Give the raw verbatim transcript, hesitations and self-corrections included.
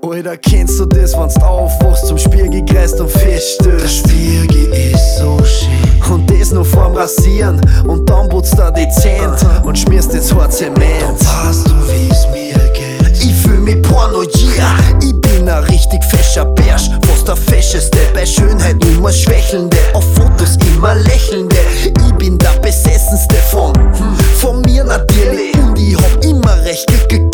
Alter, kennst du das, wenn's aufwachst, zum Spiegel greist und feststellst? Der Spiegel ist so schön. Und das noch vorm Rasieren. Und dann putzt er die Zähne und schmierst ins Haar Zement. Weißt du, wie's mir geht? Ich fühl mich paranoid, ich bin ein richtig fescher Bärsch, fast der fescheste. Bei Schönheit immer schwächelnde, auf Fotos immer lächelnde. Ich bin der besessenste von, hm, von mir natürlich. Und ich hab immer recht Glück